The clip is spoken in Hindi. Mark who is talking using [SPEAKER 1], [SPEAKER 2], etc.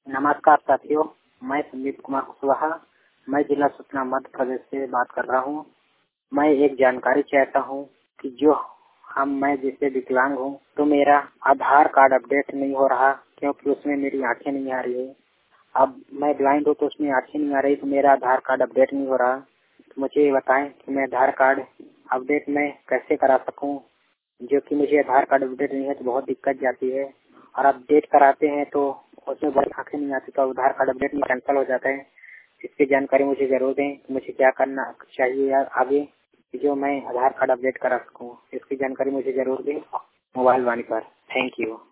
[SPEAKER 1] नमस्कार साथियों, मैं संदीप कुमार कुशवाहा। मैं जिला सूचना मध्य प्रदेश से बात कर रहा हूँ। मैं एक जानकारी चाहता हूँ कि मैं जैसे विकलांग हूँ तो मेरा आधार कार्ड अपडेट नहीं हो रहा, क्योंकि उसमें मेरी आंखें नहीं आ रही है। अब मैं ब्लाइंड हूँ तो उसमें आंखें नहीं आ रही, तो मेरा आधार कार्ड अपडेट नहीं हो रहा। तो मुझे ये बताएं कि मैं आधार कार्ड अपडेट में कैसे करा सकूँ, जो कि मुझे आधार कार्ड अपडेट नहीं है तो बहुत दिक्कत जाती है। और अपडेट कराते हैं तो उसमें बड़ी आंखें नहीं आती, तो आधार कार्ड अपडेट में कैंसिल हो जाता है। इसकी जानकारी मुझे जरूर दें कि मुझे क्या करना चाहिए या आगे, जो मैं आधार कार्ड अपडेट करा सकूँ। इसकी जानकारी मुझे जरूर दें मोबाइल वाणी पर। Thank you.